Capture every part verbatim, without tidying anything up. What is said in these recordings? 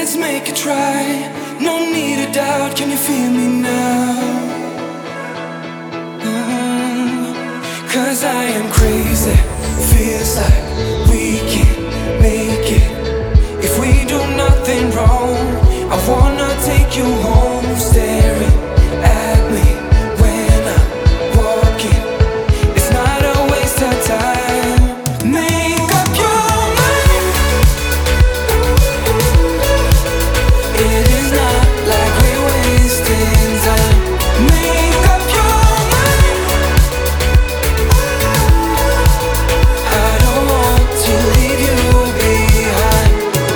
Let's make a try. No need to doubt. Can you feel me now? uh, Cause I am crazy. Feels like we can make it. If we do nothing wrong, I wanna take you home. Staring at me when I'm walking, it's not a waste of time. Make up your mind. It is not like we're wasting time. Make up your mind. I don't want to leave you behind.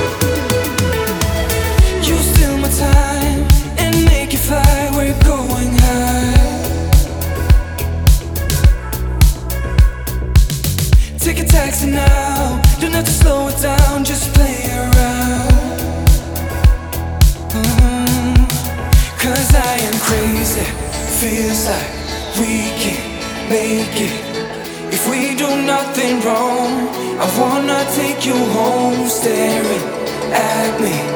You steal my time and make it fly. We're going high. Take a taxi now. Don't have to slow it down, just play around. uh, Cause I am crazy. Feels like we can make it. If we do nothing wrong, I wanna take you home. Staring at me